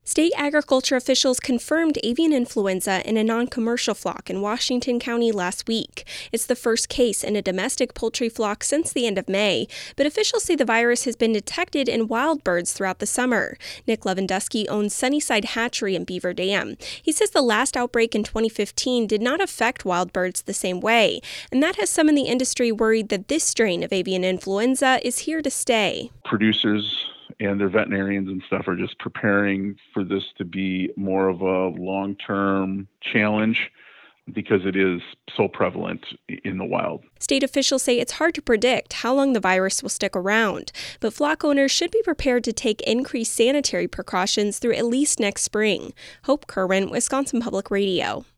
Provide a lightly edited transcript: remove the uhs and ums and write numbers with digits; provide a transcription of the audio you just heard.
State agriculture officials confirmed avian influenza in a non-commercial flock in Washington County last week. It's the first case in a domestic poultry flock since the end of May, but officials say the virus has been detected in wild birds throughout the summer. Nick Lewandowski owns Sunnyside Hatchery in Beaver Dam. He says the last outbreak in 2015 did not affect wild birds the same way, and that has some in the industry worried that this strain of avian influenza is here to stay. Producers and their veterinarians and stuff are just preparing for this to be more of a long-term challenge because it is so prevalent in the wild. State officials say it's hard to predict how long the virus will stick around, but flock owners should be prepared to take increased sanitary precautions through at least next spring. Hope Kerwin, Wisconsin Public Radio.